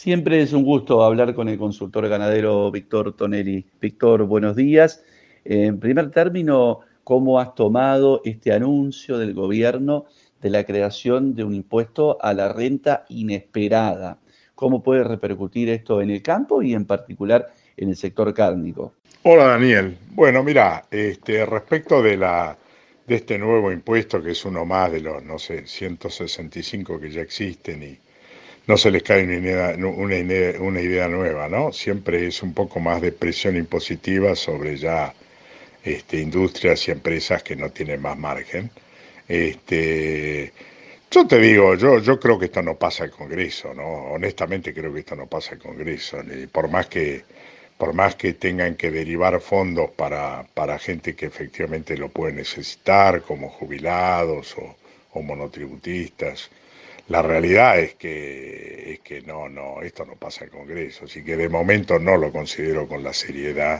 Siempre es un gusto hablar con el consultor ganadero Víctor Tonelli. Víctor, buenos días. En primer término, ¿cómo has tomado este anuncio del gobierno de la creación de un impuesto a la renta inesperada? ¿Cómo puede repercutir esto en el campo y en particular en el sector cárnico? Hola Daniel. Bueno, mira, respecto de este nuevo impuesto, que es uno más de los, no sé, 165 que ya existen y no se les cae una idea nueva, ¿no? Siempre es un poco más de presión impositiva sobre ya industrias y empresas que no tienen más margen. Este, yo te digo, yo creo que esto no pasa al Congreso, ¿no? Honestamente creo que esto no pasa al Congreso, y por más que tengan que derivar fondos para gente que efectivamente lo puede necesitar, como jubilados o monotributistas, la realidad es que no, esto no pasa al Congreso, así que de momento no lo considero con la seriedad,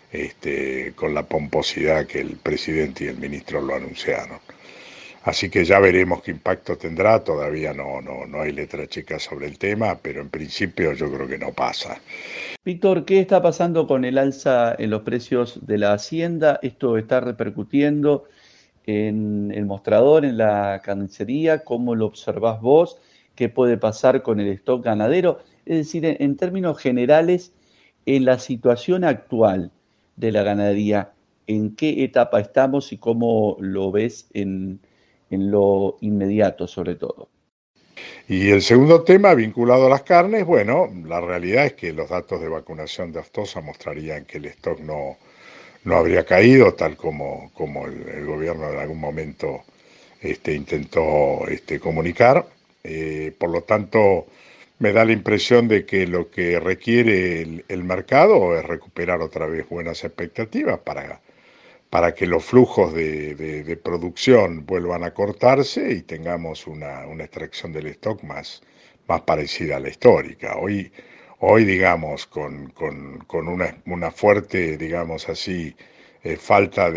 con la pomposidad que el presidente y el ministro lo anunciaron. Así que ya veremos qué impacto tendrá, todavía no hay letra chica sobre el tema, pero en principio yo creo que no pasa. Víctor, ¿qué está pasando con el alza en los precios de la hacienda? ¿Esto está repercutiendo en el mostrador, en la carnicería? ¿Cómo lo observás vos? ¿Qué puede pasar con el stock ganadero? Es decir, en términos generales, en la situación actual de la ganadería, ¿en qué etapa estamos y cómo lo ves en lo inmediato, sobre todo? Y el segundo tema, vinculado a las carnes, bueno, la realidad es que los datos de vacunación de aftosa mostrarían que el stock no habría caído, tal como el gobierno en algún momento intentó comunicar. Por lo tanto, me da la impresión de que lo que requiere el mercado es recuperar otra vez buenas expectativas para que los flujos de producción vuelvan a cortarse y tengamos una extracción del stock más parecida a la histórica. Hoy digamos, con una fuerte, digamos así, falta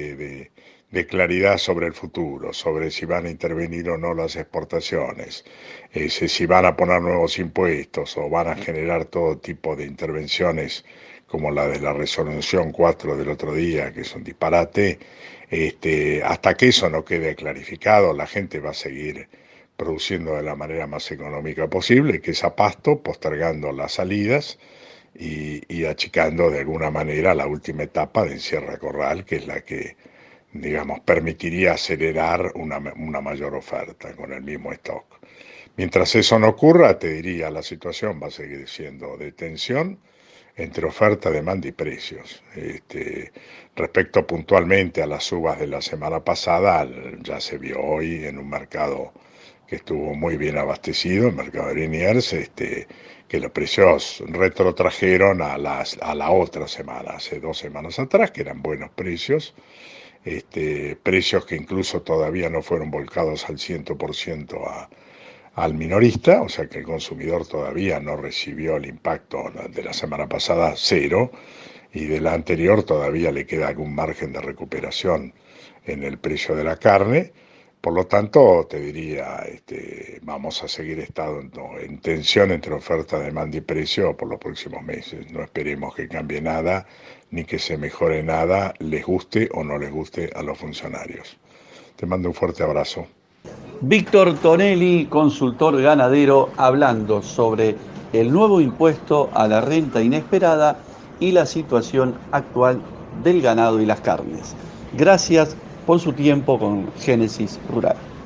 de claridad sobre el futuro, sobre si van a intervenir o no las exportaciones, si van a poner nuevos impuestos o van a generar todo tipo de intervenciones como la de la resolución 4 del otro día, que es un disparate. Hasta que eso no quede clarificado, la gente va a seguir produciendo de la manera más económica posible, que es a pasto, postergando las salidas y achicando de alguna manera la última etapa de encierro corral, que es la que, digamos, permitiría acelerar una mayor oferta con el mismo stock. Mientras eso no ocurra, te diría, la situación va a seguir siendo de tensión entre oferta, demanda y precios. Respecto puntualmente a las subas de la semana pasada, ya se vio hoy en un mercado que estuvo muy bien abastecido, el mercado de Liniers, que los precios retrotrajeron a la otra semana, hace 2 semanas atrás, que eran buenos precios, precios que incluso todavía no fueron volcados al 100% al minorista, o sea que el consumidor todavía no recibió el impacto de la semana pasada, cero, y de la anterior todavía le queda algún margen de recuperación en el precio de la carne. Por lo tanto, te diría, vamos a seguir estando en tensión entre oferta, demanda y precio por los próximos meses. No esperemos que cambie nada, ni que se mejore nada, les guste o no les guste a los funcionarios. Te mando un fuerte abrazo. Víctor Tonelli, consultor ganadero, hablando sobre el nuevo impuesto a la renta inesperada y la situación actual del ganado y las carnes. Gracias por su tiempo con Génesis Rural.